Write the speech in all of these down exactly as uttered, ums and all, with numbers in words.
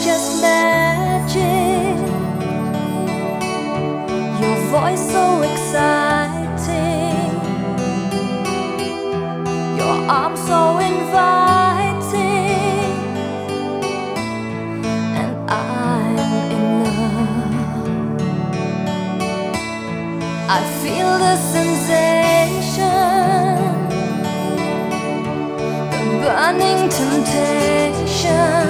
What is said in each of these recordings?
just magic. Your voice so exciting, your arms so inviting, and I'm in love. I feel the sensation, the burning temptation.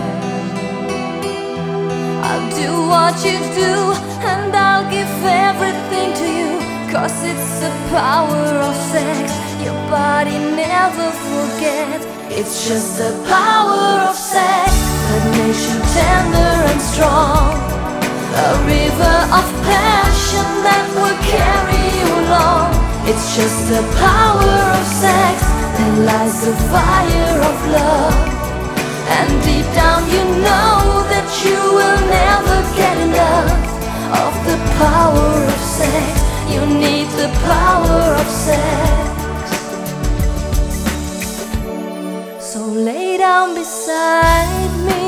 I'll do what you do, and I'll give everything to you, 'cause it's the power of sex your body never forgets. It's just the power of sex that makes you tender and strong, a river of passion that will carry you along. It's just the power of sex that lights the fire of love, and deep down you know that you will never get enough of the power of sex. You need the power of sex. So lay down beside me,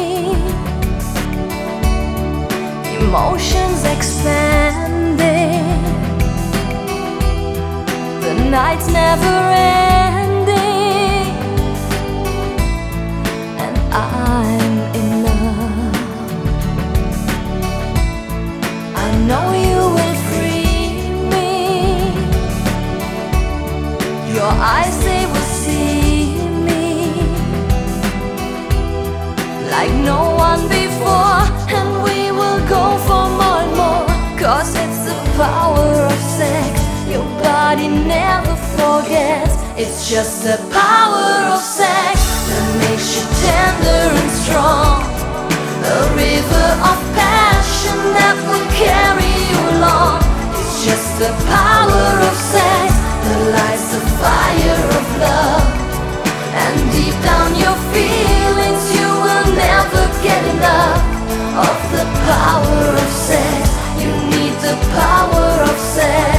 emotions expanding, the night's never ending, and I'm in love. I know you will free me, your eyes they will see me like no one before, and we will go for more and more, 'cause it's the power of sex your body never forgets. It's just the power of sex that makes you tender and strong, a river of passion that will carry you along. It's just the power of sex that lights the fire of love, and deep down your feelings you will never get enough of the power of sex. You need the power of sex.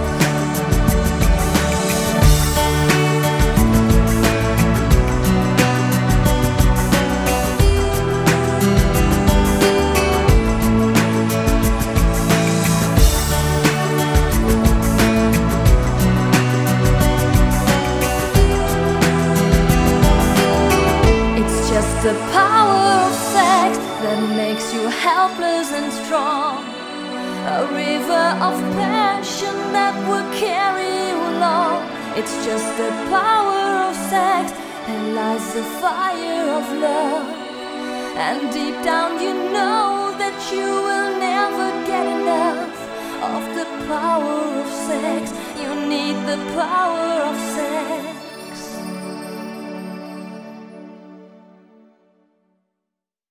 The power of sex that makes you helpless and strong, a river of passion that will carry you along. It's just the power of sex that lights the fire of love, and deep down you know that you will never get enough of the power of sex. You need the power of